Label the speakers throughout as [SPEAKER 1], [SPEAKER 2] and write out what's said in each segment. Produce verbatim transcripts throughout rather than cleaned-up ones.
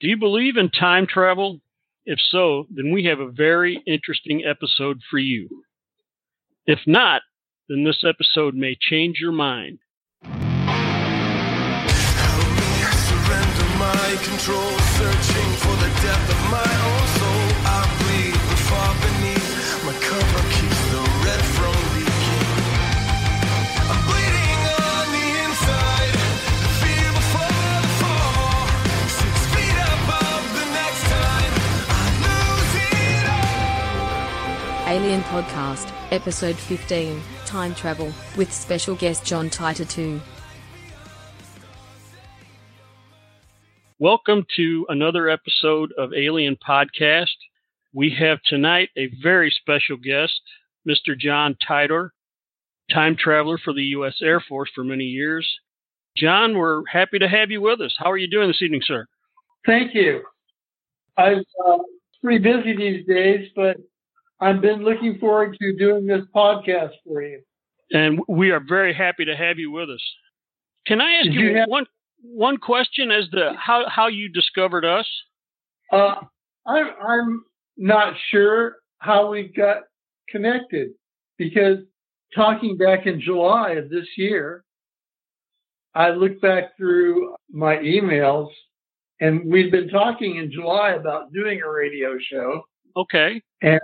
[SPEAKER 1] Do you believe in time travel? If so, then we have a very interesting episode for you. If not, then this episode may change your mind.
[SPEAKER 2] Help me surrender my control, searching for the depth of my own soul. I bleed the far beneath, my cover keeps the red from leaking. I'm bleeding on the inside, the fear before the fall. Six feet above the next time, I lose it all.
[SPEAKER 3] Alien Podcast, Episode fifteen, Time Travel, with special guest John Titor two.
[SPEAKER 1] Welcome to another episode of Alien Podcast. We have tonight a very special guest, Mister John Titor, time traveler for the U S Air Force for many years. John, we're happy to have you with us. How are you doing this evening, sir?
[SPEAKER 4] Thank you. I'm uh, pretty busy these days, but I've been looking forward to doing this podcast for you.
[SPEAKER 1] And we are very happy to have you with us. Can I ask
[SPEAKER 4] Did
[SPEAKER 1] you,
[SPEAKER 4] you have-
[SPEAKER 1] one one question as to how, how you discovered us?
[SPEAKER 4] Uh, I'm, I'm not sure how we got connected, because talking back in July of this year, I looked back through my emails, and we'd been talking in July about doing a radio show.
[SPEAKER 1] Okay.
[SPEAKER 4] And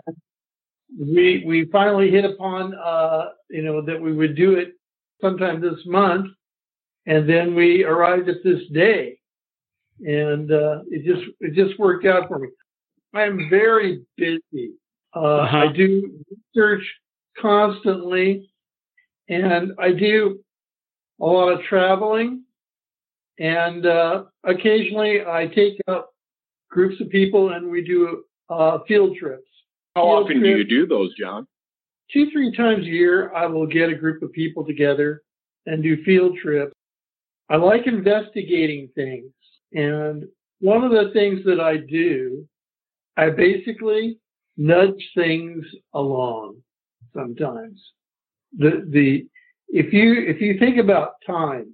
[SPEAKER 4] we we finally hit upon, uh, you know, that we would do it sometime this month. And then we arrived at this day, and uh, it just it just worked out for me. I'm very busy. Uh,
[SPEAKER 1] uh-huh.
[SPEAKER 4] I do research constantly, and I do a lot of traveling, and uh, occasionally I take up groups of people and we do uh, field trips.
[SPEAKER 5] How
[SPEAKER 4] field
[SPEAKER 5] often
[SPEAKER 4] trips.
[SPEAKER 5] do you do those, John?
[SPEAKER 4] Two, three times a year, I will get a group of people together and do field trips. I like investigating things. And one of the things that I do, I basically nudge things along sometimes. The the if you if you think about time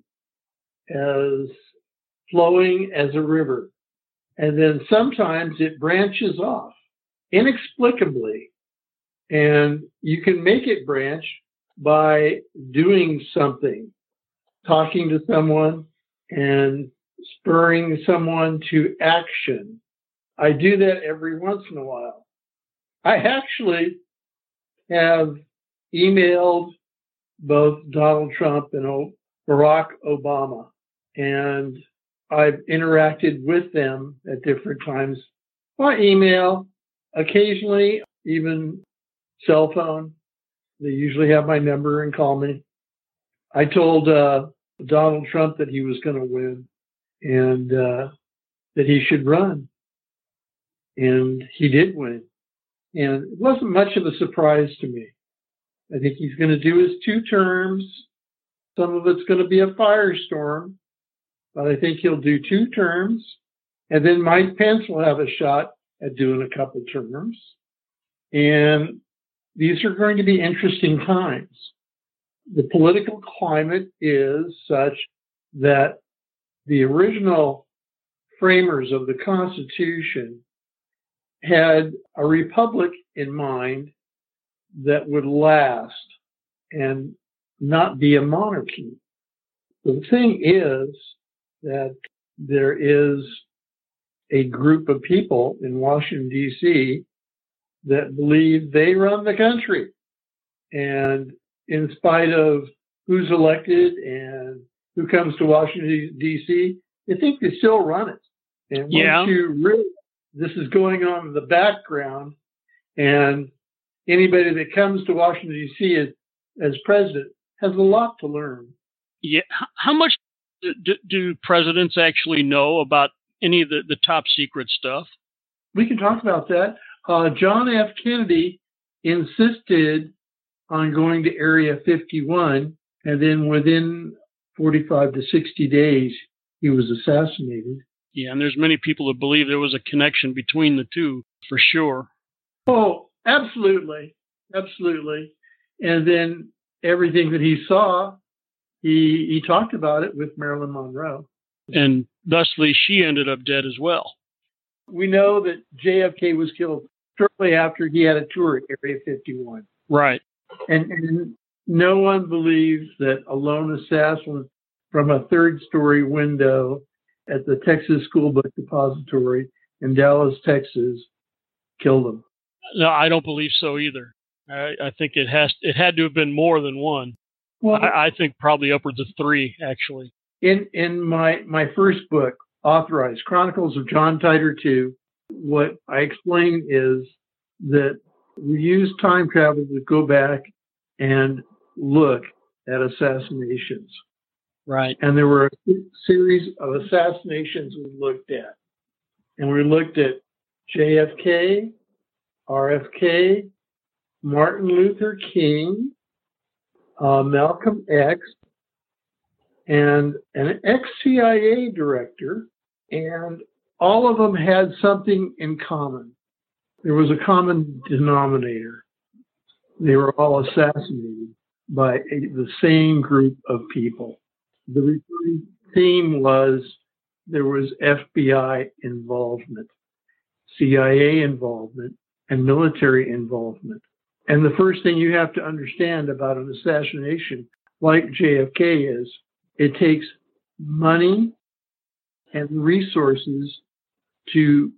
[SPEAKER 4] as flowing as a river, and then sometimes it branches off inexplicably, and you can make it branch by doing something, talking to someone and spurring someone to action. I do that every once in a while. I actually have emailed both Donald Trump and Barack Obama, and I've interacted with them at different times by email, occasionally even cell phone. They usually have my number and call me. I told uh, Donald Trump that he was going to win and uh, that he should run. And he did win. And it wasn't much of a surprise to me. I think he's going to do his two terms. Some of it's going to be a firestorm, but I think he'll do two terms. And then Mike Pence will have a shot at doing a couple terms. And these are going to be interesting times. The political climate is such that the original framers of the Constitution had a republic in mind that would last and not be a monarchy. The thing is that there is a group of people in Washington, D C that believe they run the country. And in spite of who's elected and who comes to Washington, D C, they think they still run it. And once
[SPEAKER 1] yeah.
[SPEAKER 4] you realize this is going on in the background, and anybody that comes to Washington, D C as, as president has a lot to learn.
[SPEAKER 1] Yeah. How much do, do presidents actually know about any of the, the top secret stuff?
[SPEAKER 4] We can talk about that. Uh, John F. Kennedy insisted on going to Area fifty-one, and then within forty-five to sixty days, he was assassinated.
[SPEAKER 1] Yeah, and there's many people that believe there was a connection between the two, for sure.
[SPEAKER 4] Oh, absolutely. Absolutely. And then everything that he saw, he he talked about it with Marilyn Monroe.
[SPEAKER 1] And thusly, she ended up dead as well.
[SPEAKER 4] We know that J F K was killed shortly after he had a tour at Area fifty-one.
[SPEAKER 1] Right.
[SPEAKER 4] And, and no one believes that a lone assassin from a third-story window at the Texas School Book Depository in Dallas, Texas, killed him.
[SPEAKER 1] No, I don't believe so either. I, I think it has. It had to have been more than one.
[SPEAKER 4] Well,
[SPEAKER 1] I, I think probably upwards of three, actually.
[SPEAKER 4] In in my my first book, Authorized Chronicles of John Titor the Second, what I explain is that we use time travel to go back and look at assassinations.
[SPEAKER 1] Right.
[SPEAKER 4] And there were a series of assassinations we looked at. And we looked at J F K, R F K, Martin Luther King, uh, Malcolm X, and an ex-C I A director, and all of them had something in common. There was a common denominator. They were all assassinated by a, the same group of people. The recurring theme was there was F B I involvement, C I A involvement, and military involvement. And the first thing you have to understand about an assassination like J F K is it takes money and resources to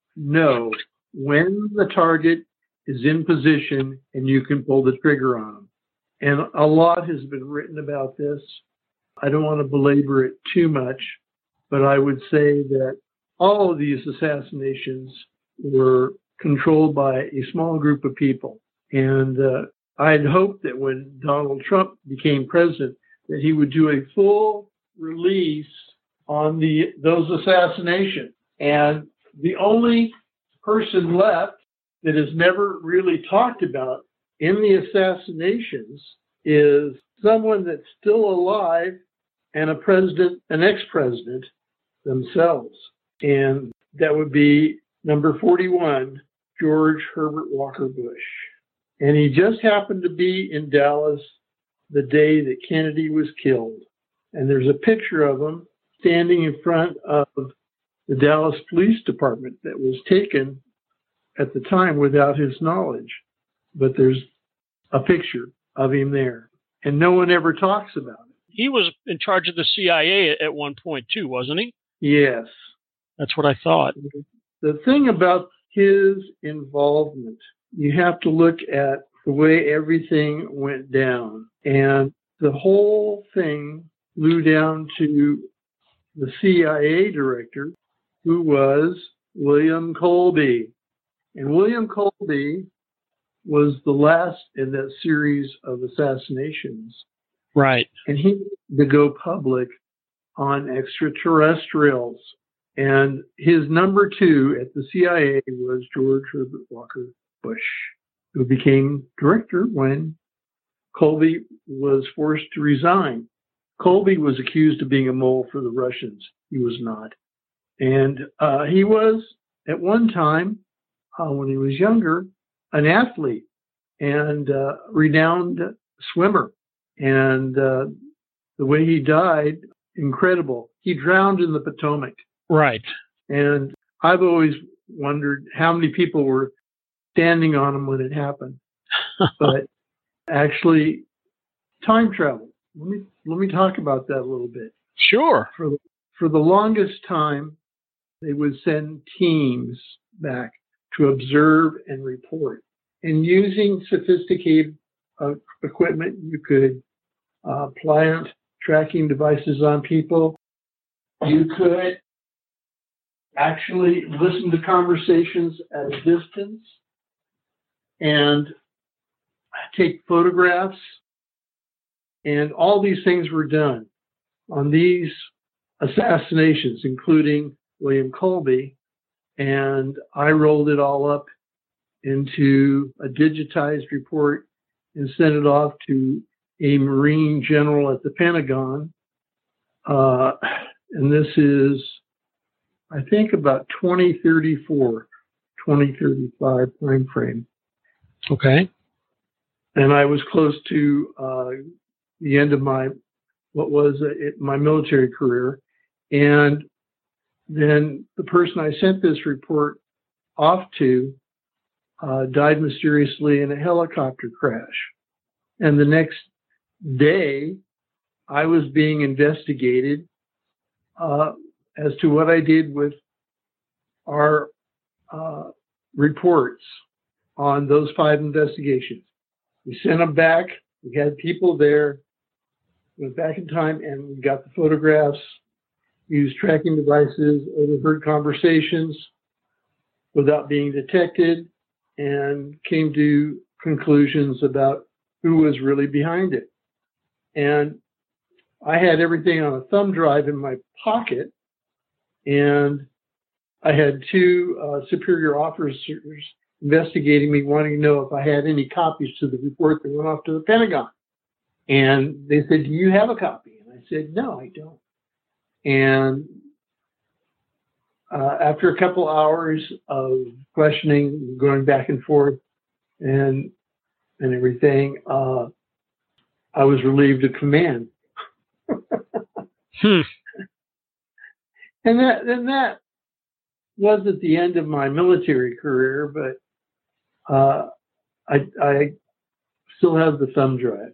[SPEAKER 4] know when the target is in position and you can pull the trigger on them. And a lot has been written about this. I don't want to belabor it too much, but I would say that all of these assassinations were controlled by a small group of people. And uh, I had hoped that when Donald Trump became president, that he would do a full release on the those assassinations. And the only person left that is never really talked about in the assassinations is someone that's still alive and a president, an ex-president themselves. And that would be number forty-one, George Herbert Walker Bush. And he just happened to be in Dallas the day that Kennedy was killed. And there's a picture of him standing in front of the Dallas Police Department that was taken at the time without his knowledge. But there's a picture of him there. And no one ever talks about it.
[SPEAKER 1] He was in charge of the C I A at one point too, wasn't he?
[SPEAKER 4] Yes.
[SPEAKER 1] That's what I thought.
[SPEAKER 4] The thing about his involvement, you have to look at the way everything went down. And the whole thing flew down to the C I A director, who was William Colby. And William Colby was the last in that series of assassinations.
[SPEAKER 1] Right.
[SPEAKER 4] And he had to go public on extraterrestrials. And his number two at the C I A was George Herbert Walker Bush, who became director when Colby was forced to resign. Colby was accused of being a mole for the Russians. He was not. And uh, he was, at one time, uh, when he was younger, an athlete and uh, renowned swimmer. And uh, the way he died, incredible. He drowned in the Potomac.
[SPEAKER 1] Right.
[SPEAKER 4] And I've always wondered how many people were standing on him when it happened. But actually, time travel. Let me let me talk about that a little bit.
[SPEAKER 1] Sure.
[SPEAKER 4] For the, for the longest time, they would send teams back to observe and report. And using sophisticated uh, equipment, you could uh, plant tracking devices on people. You could actually listen to conversations at a distance and take photographs. And all these things were done on these assassinations, including William Colby. And I rolled it all up into a digitized report and sent it off to a Marine general at the Pentagon. Uh, and this is, I think, about twenty thirty-four, twenty thirty-five time frame.
[SPEAKER 1] Okay.
[SPEAKER 4] And I was close to uh, the end of my, what was it, my military career. And then the person I sent this report off to uh, died mysteriously in a helicopter crash. And the next day, I was being investigated uh, as to what I did with our uh, reports on those five investigations. We sent them back. We had people there. Went back in time and we got the photographs, used tracking devices, overheard conversations without being detected, and came to conclusions about who was really behind it. And I had everything on a thumb drive in my pocket, and I had two uh, superior officers investigating me, wanting to know if I had any copies to the report that went off to the Pentagon. And they said, do you have a copy? And I said, no, I don't. And uh, after a couple hours of questioning, going back and forth and and everything, uh, I was relieved of command.
[SPEAKER 1] hmm.
[SPEAKER 4] And that and that wasn't the end of my military career, but uh, I, I still have the thumb drive.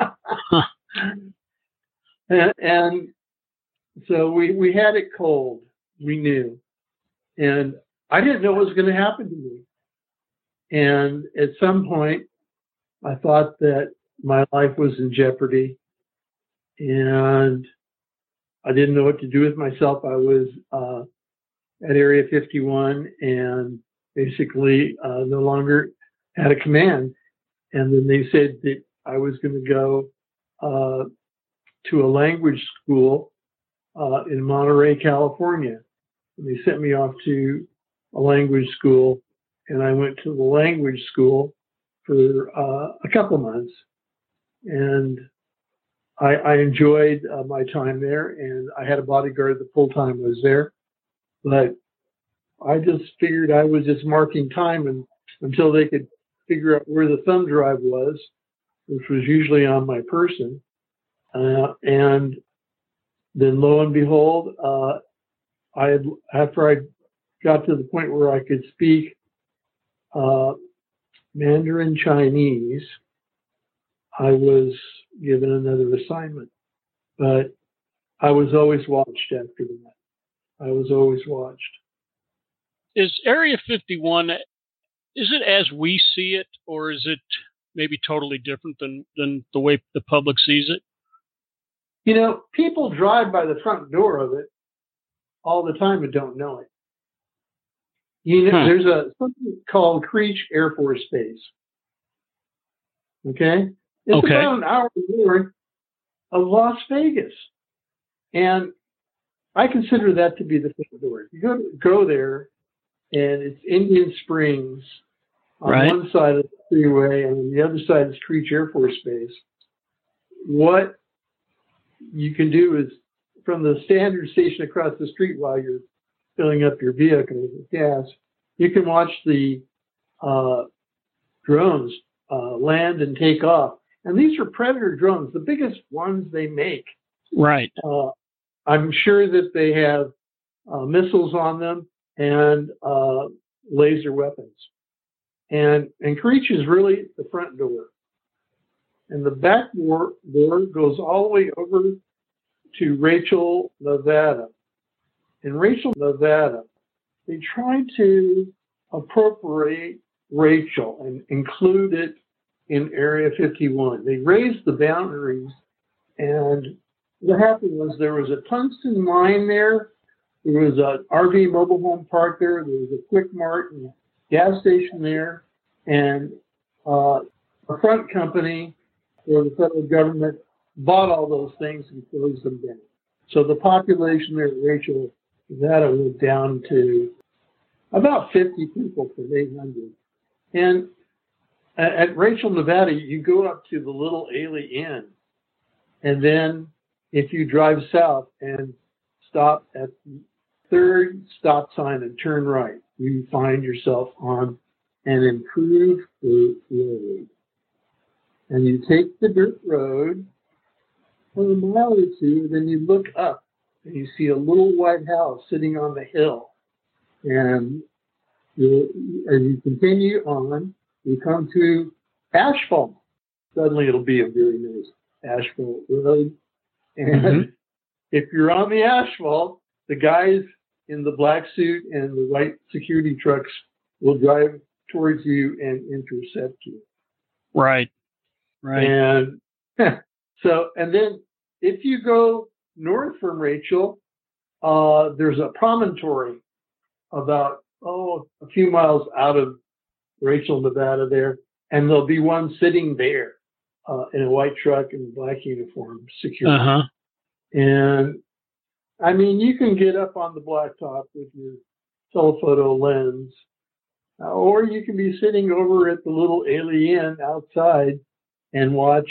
[SPEAKER 4] and, and so we, we had it cold. We knew. And I didn't know what was going to happen to me. And at some point, I thought that my life was in jeopardy. And I didn't know what to do with myself. I was uh, at Area fifty-one and basically uh, no longer had a command. And then they said that I was going to go uh, to a language school uh, in Monterey, California. And they sent me off to a language school, and I went to the language school for uh, a couple months. And I, I enjoyed uh, my time there, and I had a bodyguard the full time I was there. But I just figured I was just marking time and, until they could figure out where the thumb drive was, which was usually on my person. Uh, and then lo and behold, uh, I had, after I got to the point where I could speak uh, Mandarin Chinese, I was given another assignment. But I was always watched after that. I was always watched.
[SPEAKER 1] Is Area fifty-one, is it as we see it, or is it maybe totally different than, than the way the public sees it?
[SPEAKER 4] You know, people drive by the front door of it all the time and don't know it. You know, huh. There's a something called Creech Air Force Base. Okay? It's
[SPEAKER 1] okay.
[SPEAKER 4] about an hour north of Las Vegas. And I consider that to be the front door. You go, go there, and it's Indian Springs on
[SPEAKER 1] right.
[SPEAKER 4] one side of the freeway, and on the other side is Creech Air Force Base. What you can do is, from the standard station across the street while you're filling up your vehicle with gas, you can watch the uh, drones uh, land and take off. And these are Predator drones, the biggest ones they make.
[SPEAKER 1] Right.
[SPEAKER 4] Uh, I'm sure that they have uh, missiles on them and uh, laser weapons. And, and Creech is really the front door. And the back door, door goes all the way over to Rachel, Nevada. In Rachel, Nevada, they tried to appropriate Rachel and include it in Area fifty-one. They raised the boundaries, and what happened was there was a tungsten mine there. There was an R V mobile home park there. There was a Quick Mart and gas station there. And uh, a front company or the federal government bought all those things and closed them down. So the population there at Rachel, Nevada went down to about fifty people from eight hundred. And at Rachel, Nevada, you go up to the Little Ailey Inn. And then if you drive south and stop at the third stop sign and turn right, you find yourself on an improved dirt road. And you take the dirt road for a mile or two, then you look up and you see a little white house sitting on the hill. And you, as you continue on, you come to asphalt. Suddenly it'll be a very nice asphalt road. And mm-hmm. if you're on the asphalt, the guys in the black suit and the white security trucks will drive towards you and intercept you.
[SPEAKER 1] Right. Right.
[SPEAKER 4] And so, and then if you go north from Rachel, uh, there's a promontory about, oh, a few miles out of Rachel, Nevada there. And there'll be one sitting there uh, in a white truck and black uniform, security.
[SPEAKER 1] Uh-huh.
[SPEAKER 4] And I mean, you can get up on the blacktop with your telephoto lens, uh, or you can be sitting over at the little Alien outside and watch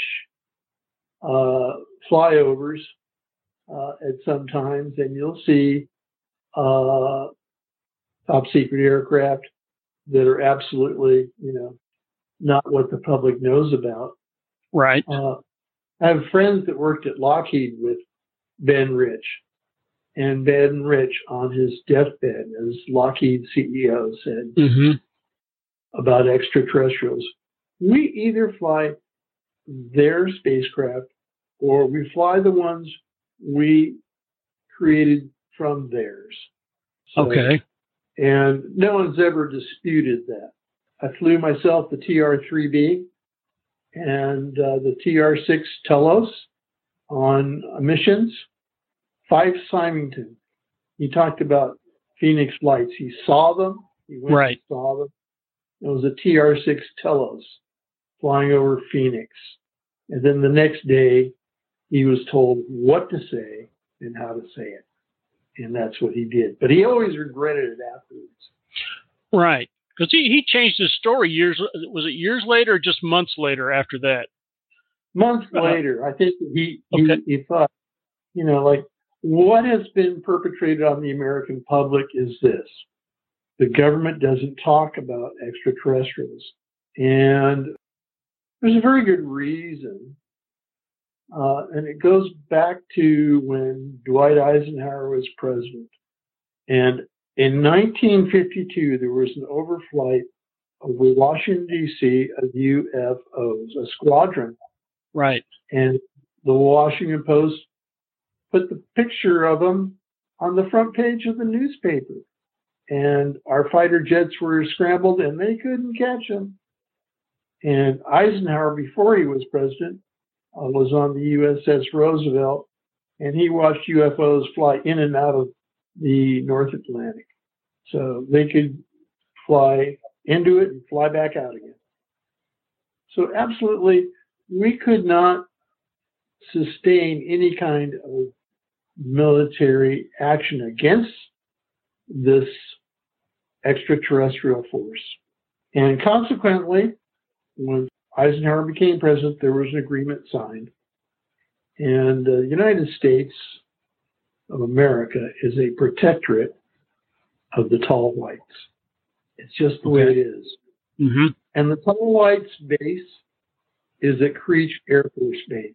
[SPEAKER 4] uh, flyovers uh, at some times, and you'll see uh, top secret aircraft that are absolutely, you know, not what the public knows about.
[SPEAKER 1] Right.
[SPEAKER 4] Uh, I have friends that worked at Lockheed with Ben Rich, and Ben Rich on his deathbed, as Lockheed C E O said
[SPEAKER 1] mm-hmm.
[SPEAKER 4] about extraterrestrials, we either fly their spacecraft or we fly the ones we created from theirs. So,
[SPEAKER 1] okay.
[SPEAKER 4] And no one's ever disputed that. I flew myself the T R three B and uh, the T R six Telos on missions. Fife Symington, he talked about Phoenix lights. He saw them. He went
[SPEAKER 1] right.
[SPEAKER 4] and saw them. It was a T R six Telos flying over Phoenix. And then the next day, he was told what to say and how to say it. And that's what he did. But he always regretted it afterwards.
[SPEAKER 1] Right. Because he, he changed his story years, was it years later or just months later after that?
[SPEAKER 4] Months
[SPEAKER 1] uh,
[SPEAKER 4] later. I think he,
[SPEAKER 1] okay.
[SPEAKER 4] he, he thought, you know, like, what has been perpetrated on the American public is this. The government doesn't talk about extraterrestrials. And there's a very good reason. Uh, and it goes back to when Dwight Eisenhower was president. And in nineteen fifty-two, there was an overflight over Washington, D C of U F Os, a squadron.
[SPEAKER 1] Right.
[SPEAKER 4] And the Washington Post put the picture of them on the front page of the newspaper. And our fighter jets were scrambled and they couldn't catch them. And Eisenhower, before he was president, uh, was on the U S S Roosevelt, and he watched U F Os fly in and out of the North Atlantic. So they could fly into it and fly back out again. So absolutely, we could not sustain any kind of military action against this extraterrestrial force. And consequently, when Eisenhower became president, there was an agreement signed. And the United States of America is a protectorate of the Tall Whites. It's just the
[SPEAKER 1] okay.
[SPEAKER 4] way it is.
[SPEAKER 1] Mm-hmm.
[SPEAKER 4] And the Tall Whites base is at Creech Air Force Base.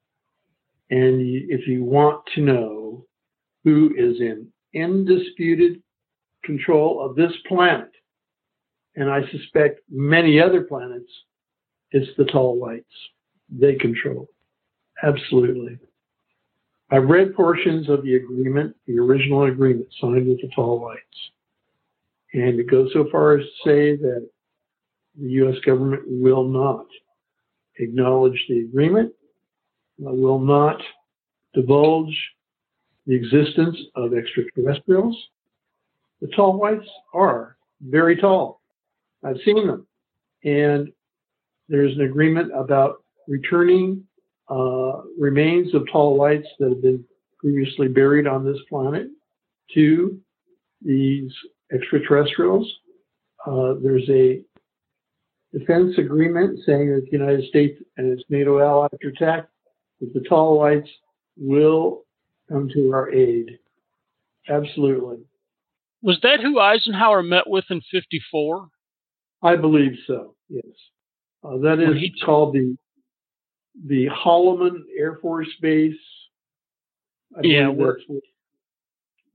[SPEAKER 4] And if you want to know who is in undisputed control of this planet, and I suspect many other planets, it's the Tall Whites. They control. Absolutely. I've read portions of the agreement, the original agreement signed with the Tall Whites. And it goes so far as to say that the U S government will not acknowledge the agreement, will not divulge the existence of extraterrestrials. The Tall Whites are very tall. I've seen them. And there's an agreement about returning uh, remains of Tall Whites that have been previously buried on this planet to these extraterrestrials. Uh, there's a defense agreement saying that the United States and its NATO allies are attacked, that the Tall Whites will come to our aid. Absolutely.
[SPEAKER 1] Was that who Eisenhower met with in fifty-four?
[SPEAKER 4] I believe so, yes. Uh, that is
[SPEAKER 1] he...
[SPEAKER 4] called the the Holloman Air Force Base. I
[SPEAKER 1] yeah, where,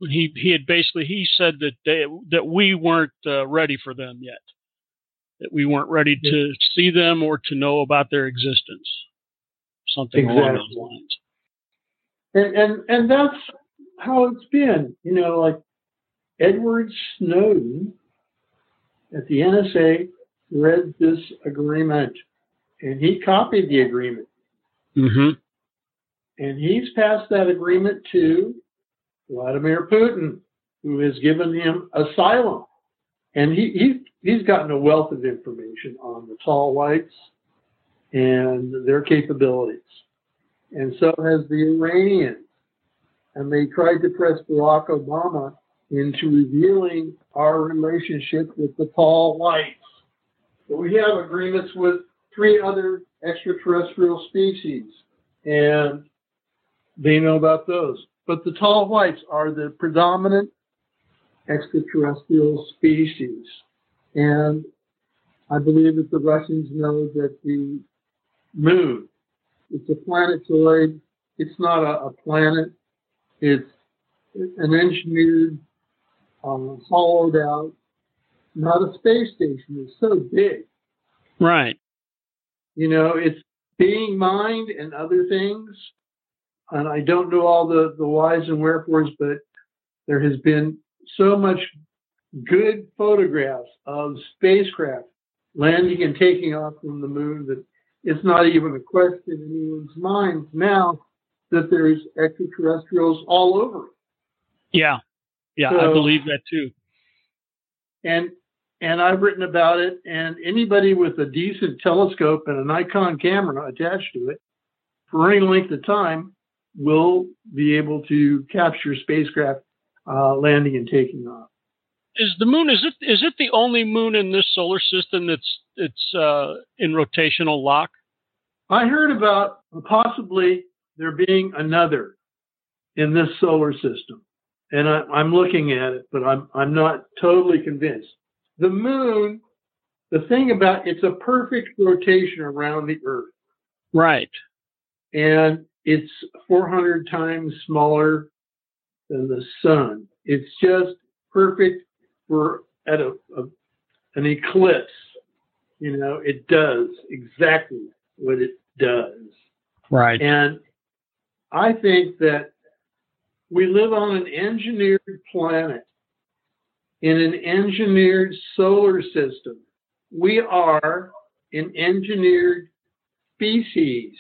[SPEAKER 1] He he had basically he said that they, that we weren't uh, ready for them yet, that we weren't ready to see them or to know about their existence, something
[SPEAKER 4] Exactly.
[SPEAKER 1] along those lines.
[SPEAKER 4] And, and and that's how it's been. You know, like Edward Snowden at the N S A read this agreement, and he copied the agreement.
[SPEAKER 1] Mm-hmm.
[SPEAKER 4] And he's passed that agreement to Vladimir Putin, who has given him asylum. And he, he, he's gotten a wealth of information on the tall whites and their capabilities. And so has the Iranians. And they tried to press Barack Obama into revealing our relationship with the tall whites. But we have agreements with three other extraterrestrial species, and they know about those. But the tall whites are the predominant extraterrestrial species. And I believe that the Russians know that the moon, it's a planetoid. It's not a, a planet. It's an engineered, um, hollowed out, not a space station. It's so big.
[SPEAKER 1] Right.
[SPEAKER 4] You know, it's being mined and other things. And I don't know all the, the whys and wherefores, but there has been so much good photographs of spacecraft landing and taking off from the moon that it's not even a question in anyone's mind now that there's extraterrestrials all over it.
[SPEAKER 1] Yeah. Yeah,
[SPEAKER 4] So,
[SPEAKER 1] I believe that too.
[SPEAKER 4] And and I've written about it, and anybody with a decent telescope and a Nikon camera attached to it for any length of time will be able to capture spacecraft uh, landing and taking off.
[SPEAKER 1] Is the moon, is it is it the only moon in this solar system that's it's uh, in rotational lock?
[SPEAKER 4] I heard about possibly there being another in this solar system, and I, I'm looking at it, but I'm I'm not totally convinced. The moon, the thing about it's a perfect rotation around the Earth,
[SPEAKER 1] Right.
[SPEAKER 4] and it's four hundred times smaller than the sun. It's just perfect for at a, a an eclipse. You know, it does exactly what it does.
[SPEAKER 1] Right.
[SPEAKER 4] And I think that we live on an engineered planet in an engineered solar system. We are an engineered species.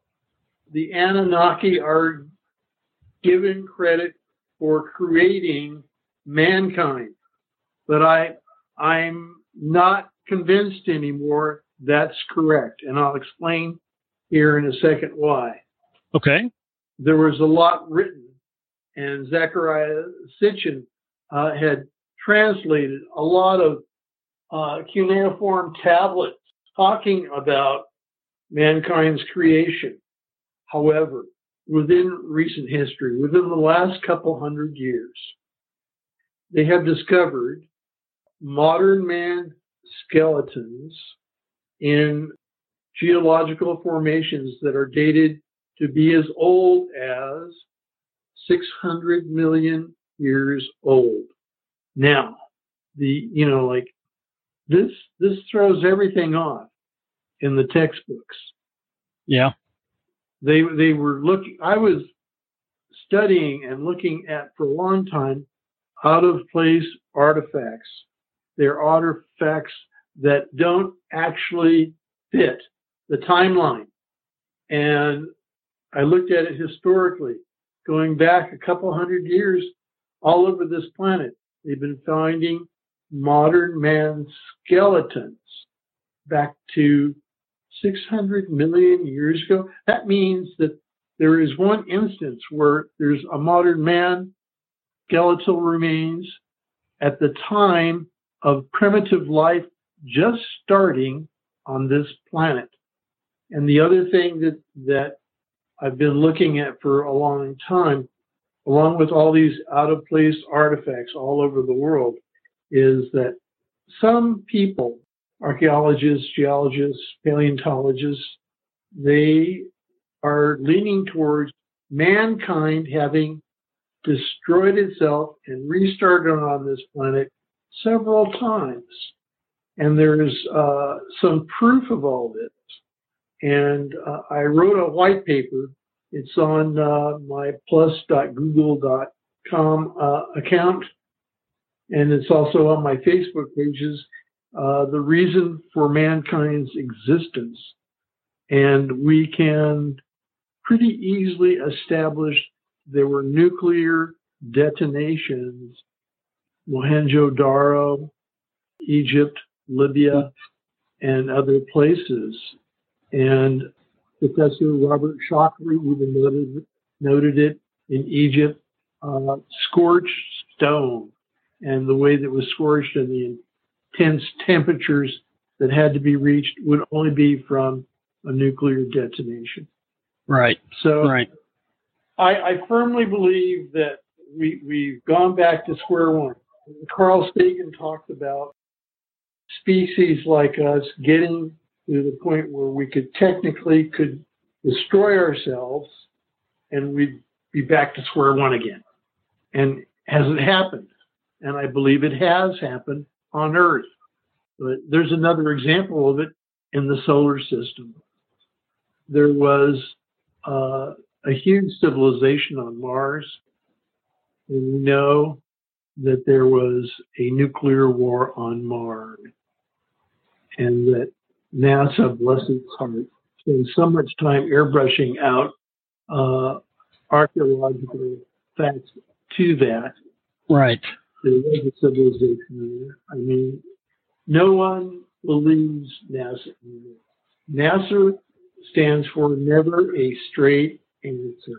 [SPEAKER 4] The Anunnaki are given credit for creating mankind, but I, I'm not convinced anymore that's correct, and I'll explain here in a second why.
[SPEAKER 1] Okay.
[SPEAKER 4] There was a lot written, and Zechariah Sitchin uh, had translated a lot of uh, cuneiform tablets talking about mankind's creation. However, within recent history, within the last couple hundred years, they have discovered modern man skeletons in geological formations that are dated to be as old as six hundred million years old. Now, the, you know, like this, this throws everything off in the textbooks.
[SPEAKER 1] Yeah.
[SPEAKER 4] They, they were looking, I was studying and looking at for a long time out of place artifacts. They're artifacts that don't actually fit the timeline. And I looked at it historically, going back a couple hundred years all over this planet. They've been finding modern man skeletons back to six hundred million years ago. That means that there is one instance where there's a modern man skeletal remains at the time of primitive life just starting on this planet. And the other thing that, that I've been looking at for a long time, along with all these out-of-place artifacts all over the world, is that some people, archaeologists, geologists, paleontologists, they are leaning towards mankind having destroyed itself and restarted on this planet several times. And there's uh, some proof of all this. And uh, I wrote a white paper. It's on uh, my plus dot google dot com uh, account. And it's also on my Facebook pages, uh, the reason for mankind's existence. And we can pretty easily establish there were nuclear detonations, Mohenjo-Daro, Egypt, Libya, and other places. And Professor Robert Shockley even noted, noted it in Egypt, uh, scorched stone, and the way that it was scorched and the intense temperatures that had to be reached would only be from a nuclear detonation.
[SPEAKER 1] Right.
[SPEAKER 4] So
[SPEAKER 1] right.
[SPEAKER 4] I, I firmly believe that we, we've gone back to square one. Carl Sagan talked about species like us getting to the point where we could technically could destroy ourselves and we'd be back to square one again. And has it happened? And I believe it has happened on Earth. But there's another example of it in the solar system. There was uh, a huge civilization on Mars, and we know that there was a nuclear war on Mars, and that NASA, bless its heart, spent so much time airbrushing out uh, archaeological facts to that.
[SPEAKER 1] Right.
[SPEAKER 4] There was a civilization there. I mean, no one believes NASA anymore. NASA stands for never a straight answer.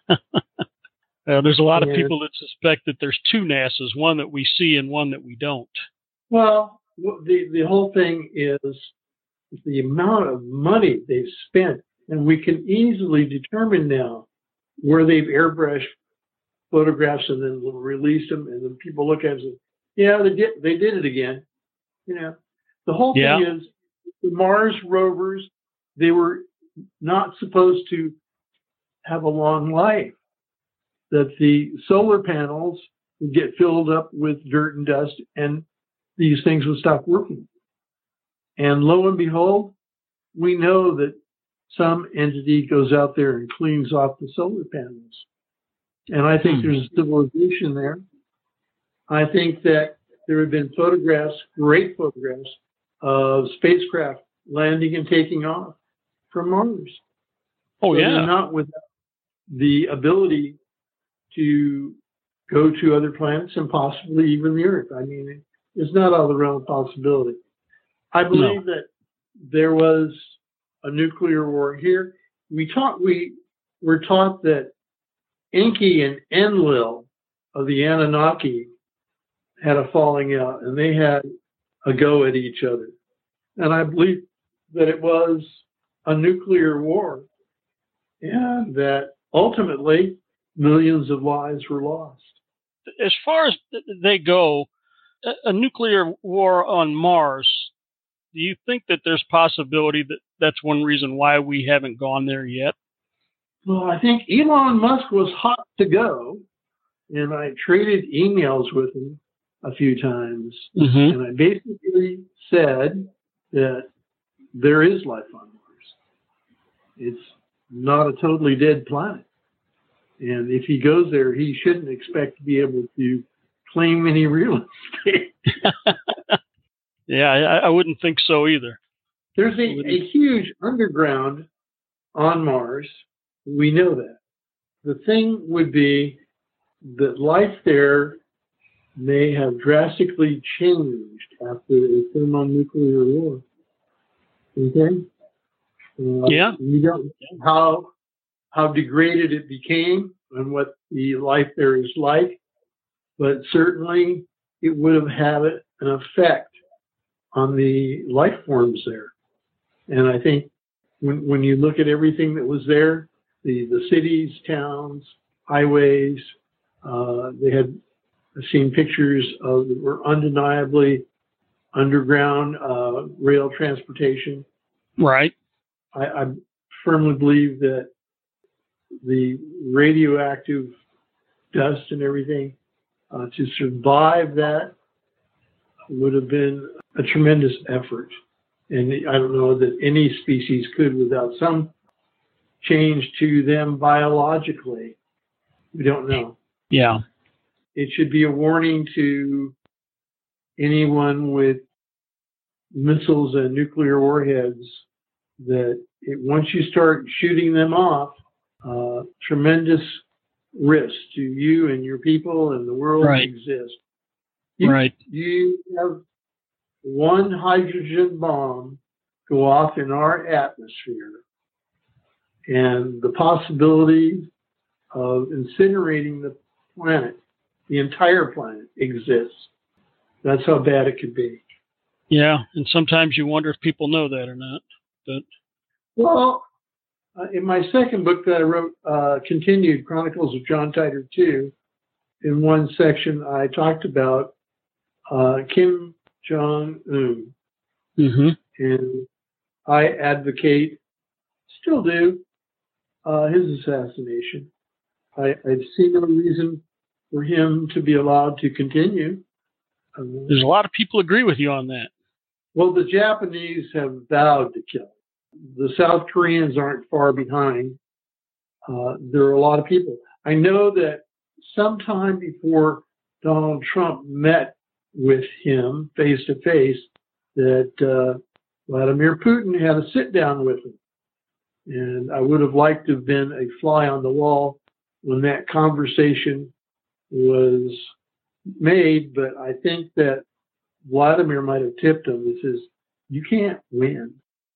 [SPEAKER 1] Uh, there's a lot
[SPEAKER 4] and,
[SPEAKER 1] of people that suspect that there's two NASAs, one that we see and one that we don't.
[SPEAKER 4] Well, the, the whole thing is the amount of money they've spent, and we can easily determine now where they've airbrushed photographs and then released them, and then people look at it and say, yeah, they did, they did it again. You know, the whole
[SPEAKER 1] yeah.
[SPEAKER 4] thing is the Mars rovers, they were not supposed to have a long life, that the solar panels would get filled up with dirt and dust and these things would stop working. And lo and behold, we know that some entity goes out there and cleans off the solar panels. And I think
[SPEAKER 1] hmm.
[SPEAKER 4] there's a civilization there. I think that there have been photographs, great photographs, of spacecraft landing and taking off from Mars.
[SPEAKER 1] Oh,
[SPEAKER 4] so
[SPEAKER 1] yeah.
[SPEAKER 4] They're not without the ability to go to other planets and possibly even the Earth. I mean, it's not out of the realm of possibility. I believe no. that there was a nuclear war here. We taught, we were taught that Enki and Enlil of the Anunnaki had a falling out, and they had a go at each other. And I believe that it was a nuclear war, and that ultimately millions of lives were lost.
[SPEAKER 1] As far as they go, a nuclear war on Mars, do you think that there's possibility that that's one reason why we haven't gone there yet?
[SPEAKER 4] Well, I think Elon Musk was hot to go, and I traded emails with him a few times,
[SPEAKER 1] mm-hmm.
[SPEAKER 4] and I basically said that there is life on Mars. It's not a totally dead planet. And if he goes there, he shouldn't expect to be able to claim any real estate.
[SPEAKER 1] yeah, I, I wouldn't think so either.
[SPEAKER 4] There's a, a huge underground on Mars. We know that. The thing would be that life there may have drastically changed after a thermonuclear war. Okay? Uh,
[SPEAKER 1] yeah.
[SPEAKER 4] We don't know how, how degraded it became and what the life there is like, but certainly it would have had an effect on the life forms there. And I think when, when you look at everything that was there, the, the cities, towns, highways, uh, they had seen pictures of were undeniably underground uh, rail transportation.
[SPEAKER 1] Right.
[SPEAKER 4] I, I firmly believe that the radioactive dust and everything. Uh, to survive that would have been a tremendous effort. And I don't know that any species could without some change to them biologically. We don't know.
[SPEAKER 1] Yeah.
[SPEAKER 4] It should be a warning to anyone with missiles and nuclear warheads that it, once you start shooting them off, uh, tremendous risk to you and your people and the world
[SPEAKER 1] right.
[SPEAKER 4] exist. You,
[SPEAKER 1] right.
[SPEAKER 4] You have one hydrogen bomb go off in our atmosphere, and the possibility of incinerating the planet, the entire planet, exists. That's how bad it could be.
[SPEAKER 1] Yeah, and sometimes you wonder if people know that or not. But
[SPEAKER 4] well, uh, in my second book that I wrote, uh, Continued Chronicles of John Titor the Second, in one section I talked about uh, Kim Jong-un.
[SPEAKER 1] Mm-hmm.
[SPEAKER 4] And I advocate, still do, uh, his assassination. I, I see no reason for him to be allowed to continue. Um,
[SPEAKER 1] There's a lot of people agree with you on that.
[SPEAKER 4] Well, the Japanese have vowed to kill him. The South Koreans aren't far behind. Uh, there are a lot of people. I know that sometime before Donald Trump met with him face to face, that uh, Vladimir Putin had a sit down with him. And I would have liked to have been a fly on the wall when that conversation was made, but I think that Vladimir might have tipped him and says, you can't win.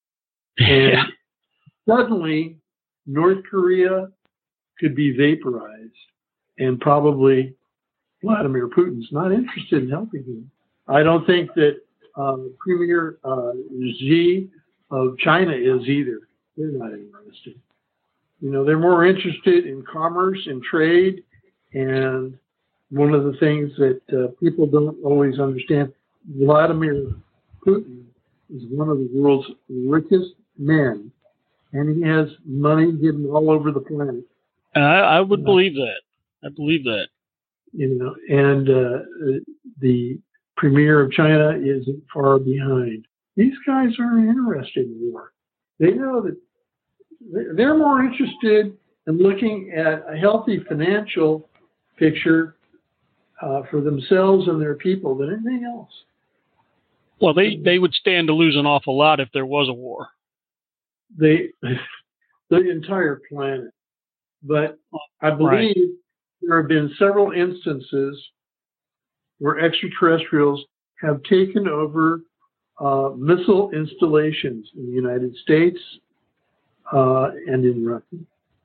[SPEAKER 4] And
[SPEAKER 1] yeah.
[SPEAKER 4] suddenly, North Korea could be vaporized, and probably Vladimir Putin's not interested in helping him. I don't think that uh, Premier uh, Xi of China is either. They're not interested. You know, they're more interested in commerce and trade, and one of the things that uh, people don't always understand, Vladimir Putin is one of the world's richest men, and he has money hidden all over the planet.
[SPEAKER 1] I, I would uh, believe that. I believe that.
[SPEAKER 4] You know, and uh, the premier of China isn't far behind. These guys aren't interested in war. They know that they're more interested in looking at a healthy financial picture uh, for themselves and their people than anything else.
[SPEAKER 1] Well, they, they would stand to lose an awful lot if there was a war.
[SPEAKER 4] They, the entire planet. But I believe
[SPEAKER 1] right.
[SPEAKER 4] there have been several instances where extraterrestrials have taken over uh, missile installations in the United States uh, and in Russia.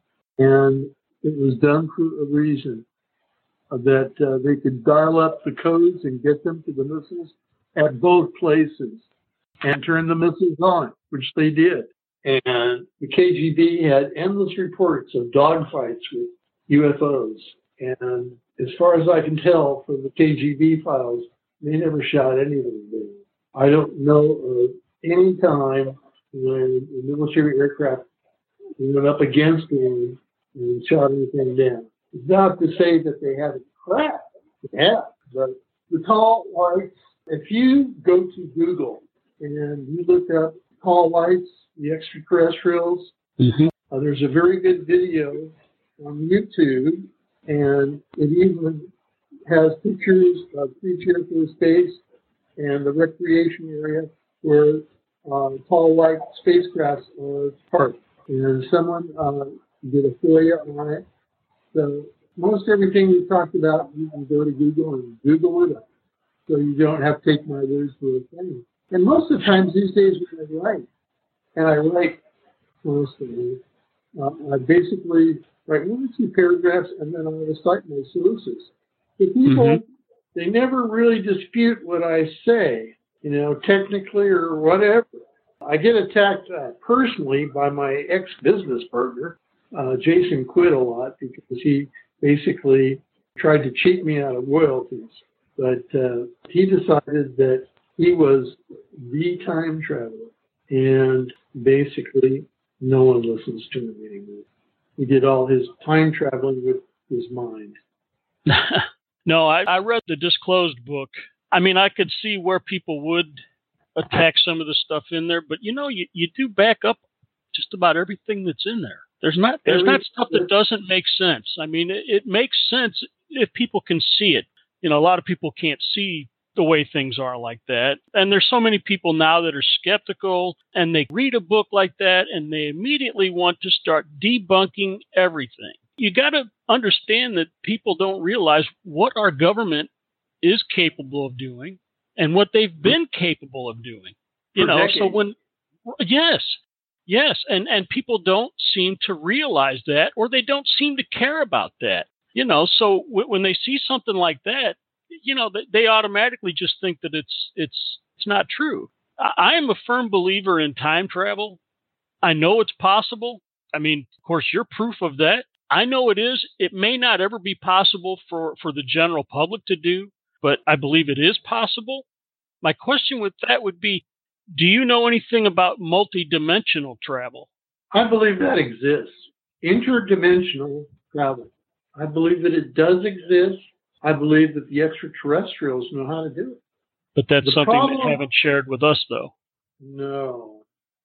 [SPEAKER 4] And it was done for a reason, uh, that uh, they could dial up the codes and get them to the missiles at both places and turn the missiles on, which they did. And the K G B had endless reports of dogfights with U F Os. And as far as I can tell from the K G B files, they never shot anything down. I don't know of any time when the military aircraft went up against them and shot anything down. It's not to say that they haven't crashed. Yeah, but the tall lights, if you go to Google and you look up tall lights, the extraterrestrials,
[SPEAKER 1] mm-hmm.
[SPEAKER 4] uh, there's a very good video on YouTube, and it even has pictures of Creech Air Force Base and the recreation area where uh, tall light spacecrafts are parked. And someone uh, did a FOIA on it. So most everything we talked about, you can go to Google and Google it up. So you don't have to take my words for a thing. And most of the times these days when I write, and I write constantly, uh, I basically write one or two paragraphs and then I recite my sources. The people, mm-hmm. they never really dispute what I say, you know, technically or whatever. I get attacked uh, personally by my ex-business partner, uh, Jason Quidd, a lot because he basically tried to cheat me out of royalties. But uh, he decided that he was the time traveler, and basically no one listens to him anymore. He did all his time traveling with his mind.
[SPEAKER 1] No, I, I read the Disclosed book. I mean, I could see where people would attack some of the stuff in there, but you know, you, you do back up just about everything that's in there. There's not there's not stuff that doesn't make sense. I mean, it, it makes sense if people can see it. You know, a lot of people can't see the way things are like that. And there's so many people now that are skeptical, and they read a book like that and they immediately want to start debunking everything. You got to understand that people don't realize what our government is capable of doing and what they've been capable of doing. You know, so when, yes, yes. And, and people don't seem to realize that, or they don't seem to care about that. You know, so w- when they see something like that, you know, they automatically just think that it's it's it's not true. I am a firm believer in time travel. I know it's possible. I mean, of course, you're proof of that. I know it is. It may not ever be possible for, for the general public to do, but I believe it is possible. My question with that would be, do you know anything about multidimensional travel?
[SPEAKER 4] I believe that exists. Interdimensional travel. I believe that it does exist. I believe that the extraterrestrials know how to do it.
[SPEAKER 1] But that's
[SPEAKER 4] the
[SPEAKER 1] something
[SPEAKER 4] problem,
[SPEAKER 1] they haven't shared with us, though.
[SPEAKER 4] No.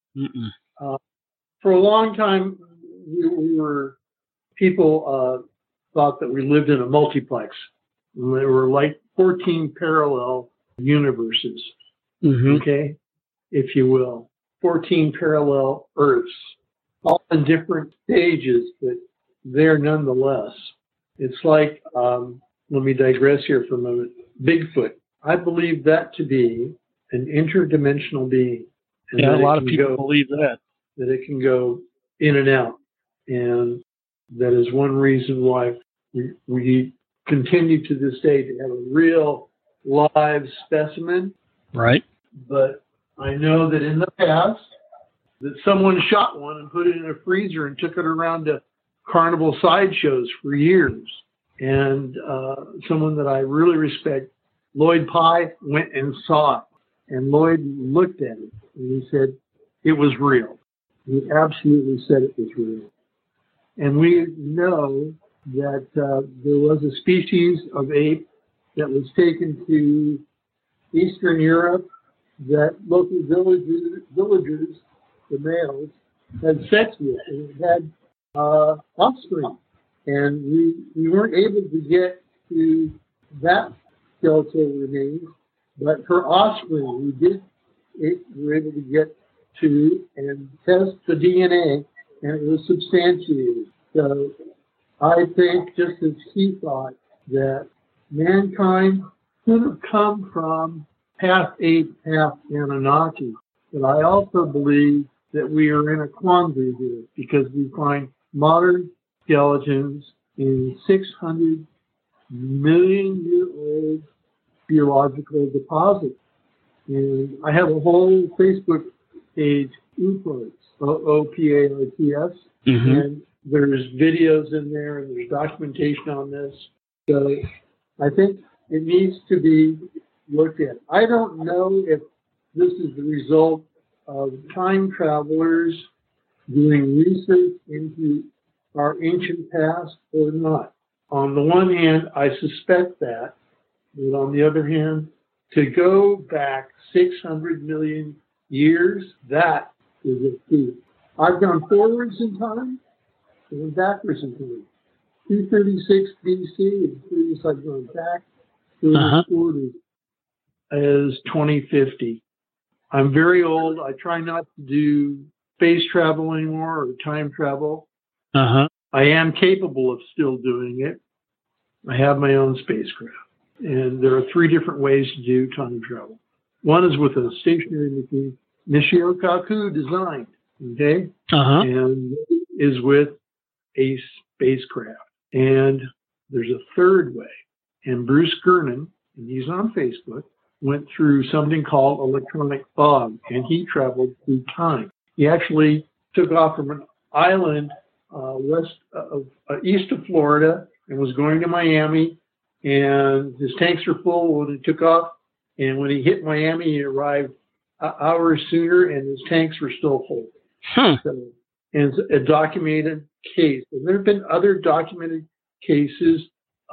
[SPEAKER 4] Uh, for a long time, we, we were people uh, thought that we lived in a multiplex. And there were like fourteen parallel universes,
[SPEAKER 1] mm-hmm.
[SPEAKER 4] okay, if you will. fourteen parallel Earths, all in different stages, but there nonetheless. It's like... Um, Let me digress here for a moment. Bigfoot. I believe that to be an interdimensional being. And
[SPEAKER 1] yeah, a lot of people
[SPEAKER 4] go,
[SPEAKER 1] believe that.
[SPEAKER 4] That it can go in and out. And that is one reason why we, we continue to this day to have a real live specimen.
[SPEAKER 1] Right.
[SPEAKER 4] But I know that in the past, that someone shot one and put it in a freezer and took it around to carnival sideshows for years. And uh, someone that I really respect, Lloyd Pye, went and saw it. And Lloyd looked at it and he said it was real. He absolutely said it was real. And we know that uh, there was a species of ape that was taken to Eastern Europe that local villagers, villagers the males, had sex with. And it had uh, offspring. And we, we weren't able to get to that skeletal remains, but her offspring, we did it, we were able to get to and test the D N A, and it was substantiated. So I think, just as he thought, that mankind could have come from half ape, half Anunnaki. But I also believe that we are in a quandary here because we find modern skeletons in six hundred million year old geological deposits. And I have a whole Facebook page, O P A R T S, O P A R T S,
[SPEAKER 1] mm-hmm.
[SPEAKER 4] and there's videos in there and there's documentation on this. So I think it needs to be looked at. I don't know if this is the result of time travelers doing research into our ancient past or not. On the one hand, I suspect that, but on the other hand, to go back six hundred million years, that is a feat. I've gone forwards in time and backwards in time. two thirty-six B C, and previous I've gone back to
[SPEAKER 1] uh-huh.
[SPEAKER 4] forward as twenty fifty. I'm very old. I try not to do space travel anymore or time travel.
[SPEAKER 1] Uh-huh.
[SPEAKER 4] I am capable of still doing it. I have my own spacecraft. And there are three different ways to do time travel. One is with a stationary machine, Michio Kaku designed, okay?
[SPEAKER 1] Uh-huh.
[SPEAKER 4] And is with a spacecraft. And there's a third way. And Bruce Gernon, and he's on Facebook, went through something called electronic fog, and he traveled through time. He actually took off from an island uh, west of uh, east of Florida and was going to Miami, and his tanks were full when he took off. And when he hit Miami, he arrived uh, hours sooner, and his tanks were still full.
[SPEAKER 1] Huh.
[SPEAKER 4] So, and it's a documented case. And there have been other documented cases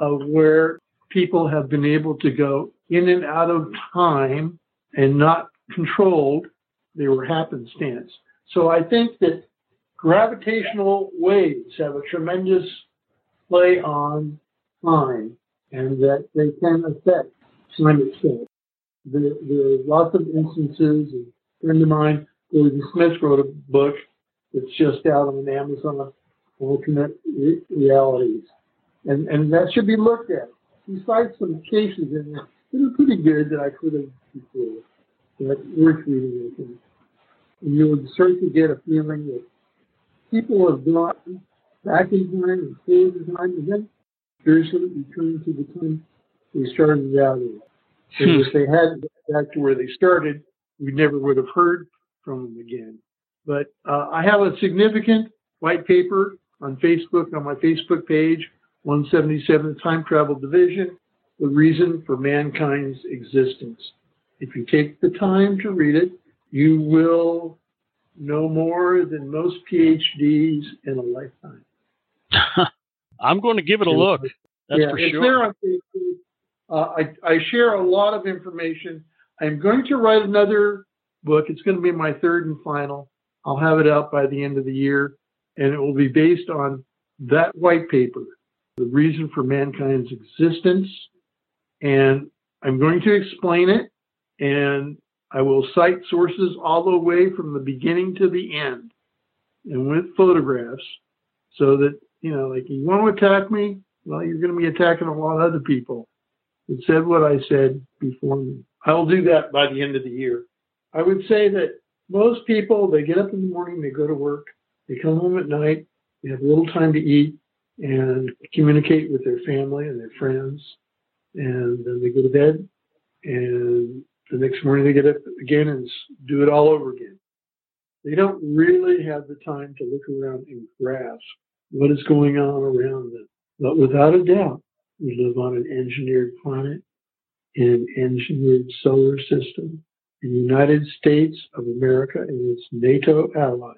[SPEAKER 4] of where people have been able to go in and out of time and not controlled. They were happenstance. So I think that gravitational waves have a tremendous play on time, and that they can affect time itself. There, there are lots of instances. A friend of mine, Gordon Smith, wrote a book that's just out on Amazon, Alternate Re- Realities. And, and that should be looked at. He cites some cases in there that are pretty good that I could have before. That's worth reading. And you'll start to get a feeling that people have gone back in time and forward in time, and then seriously return to the time they started out in. And if they hadn't got back to where they started, we never would have heard from them again. But uh, I have a significant white paper on Facebook, on my Facebook page, one seventy-seven Time Travel Division, The Reason for Mankind's Existence. If you take the time to read it, you will know more than most P H Ds in a lifetime.
[SPEAKER 1] I'm going to give it a look. That's
[SPEAKER 4] yeah,
[SPEAKER 1] for
[SPEAKER 4] it's
[SPEAKER 1] sure.
[SPEAKER 4] There on Facebook. Uh, I, I share a lot of information. I'm going to write another book. It's going to be my third and final. I'll have it out by the end of the year, and it will be based on that white paper, The Reason for Mankind's Existence. And I'm going to explain it, and I will cite sources all the way from the beginning to the end, and with photographs, so that, you know, like, you want to attack me? Well, you're going to be attacking a lot of other people that said what I said before me. I'll do that by the end of the year. I would say that most people, they get up in the morning, they go to work, they come home at night, they have a little time to eat and communicate with their family and their friends, and then they go to bed, and the next morning they get up again and do it all over again. They don't really have the time to look around and grasp what is going on around them. But without a doubt, we live on an engineered planet, in an engineered solar system. The United States of America and its NATO allies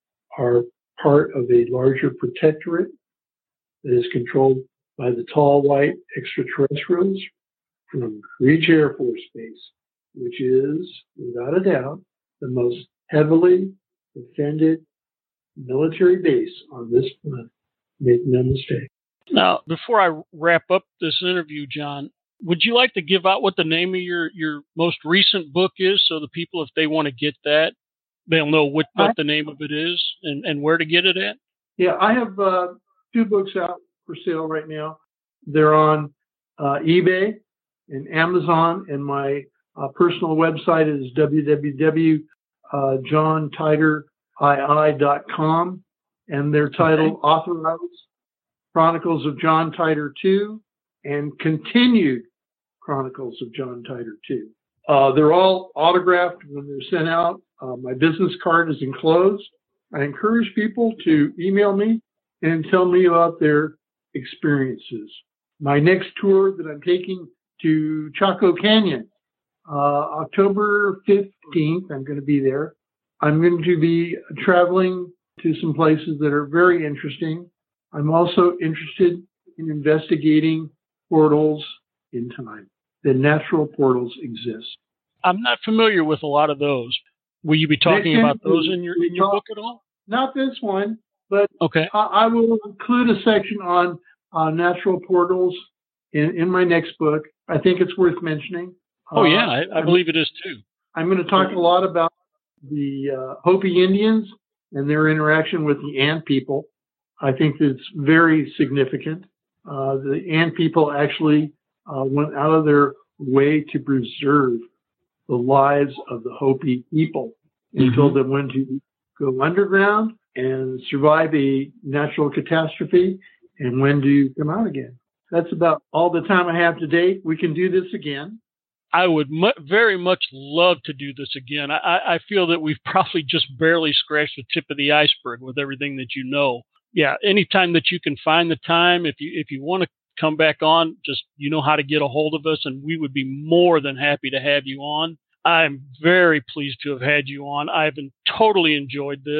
[SPEAKER 4] are part of a larger protectorate that is controlled by the tall white extraterrestrials from Creech Air Force Base, which is, without a doubt, the most heavily defended military base on this planet. Make no mistake.
[SPEAKER 1] Now, before I wrap up this interview, John, would you like to give out what the name of your, your most recent book is, so the people, if they want to get that, they'll know what, what the name of it is and, and where to get it at?
[SPEAKER 4] Yeah, I have uh, two books out for sale right now. They're on uh, eBay and Amazon, and my uh, personal website is w w w dot john titor i i dot com, and they're titled okay. Authorized Chronicles of John Titor the Second and Continued Chronicles of John Titor the Second. Uh, they're all autographed when they're sent out. Uh, my business card is enclosed. I encourage people to email me and tell me about their experiences. My next tour that I'm taking to Chaco Canyon, uh, October fifteenth, I'm going to be there. I'm going to be traveling to some places that are very interesting. I'm also interested in investigating portals in time. The natural portals exist.
[SPEAKER 1] I'm not familiar with a lot of those. Will you be talking Next about those in your in your book at all?
[SPEAKER 4] Not this one, but
[SPEAKER 1] okay.
[SPEAKER 4] I, I will include a section on uh, natural portals in, in my next book. I think it's worth mentioning.
[SPEAKER 1] Oh, uh, yeah, I, I believe it is too.
[SPEAKER 4] I'm going to talk a lot about the uh, Hopi Indians and their interaction with the Ant people. I think that's very significant. Uh, the Ant people actually uh, went out of their way to preserve the lives of the Hopi people and mm-hmm. told them when to go underground and survive a natural catastrophe and when to come out again. That's about all the time I have today. We can do this again.
[SPEAKER 1] I would mu- very much love to do this again. I, I feel that we've probably just barely scratched the tip of the iceberg with everything that you know. Yeah, anytime that you can find the time, if you if you want to come back on, just you know how to get a hold of us, and we would be more than happy to have you on. I'm very pleased to have had you on. I've been, totally enjoyed this.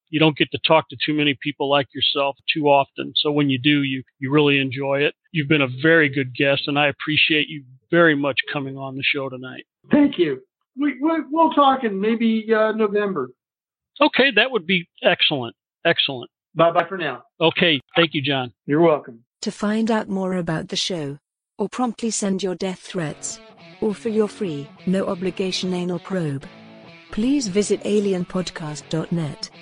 [SPEAKER 1] you don't get to talk to too many people like yourself too often. So when you do, you, you really enjoy it. You've been a very good guest, and I appreciate you very much coming on the show tonight.
[SPEAKER 4] Thank you. We, we, we'll talk in maybe uh, November.
[SPEAKER 1] Okay, that would be excellent. Excellent.
[SPEAKER 4] Bye-bye for now.
[SPEAKER 1] Okay, thank you, John.
[SPEAKER 4] You're welcome.
[SPEAKER 3] To find out more about the show, or promptly send your death threats, or for your free, no obligation anal probe, please visit alien podcast dot net.